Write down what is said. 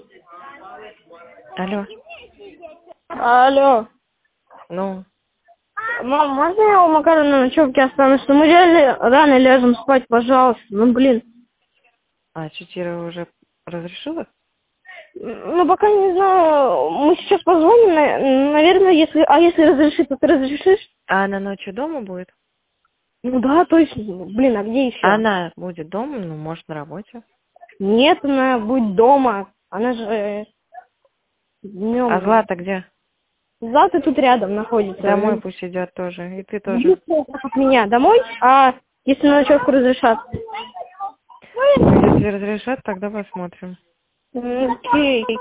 Алло. Алло. Ну, Мам, можно я у Макара на ночевке останусь? Мы реально рано ляжем спать, пожалуйста. Ну, блин. а Читира уже разрешила? Ну, пока не знаю. Мы сейчас позвоним, наверное, если... А если разрешит, то ты разрешишь? А она ночью дома будет? Ну да, точно. Блин, а где еще? Она будет дома, ну, может, на работе. Нет, она будет дома. Она же днем. А Злата где? Злата тут рядом находится. Домой пусть идет тоже. И ты тоже. От меня домой, а если на ночевку разрешат? Ну, если разрешат, тогда посмотрим. Окей.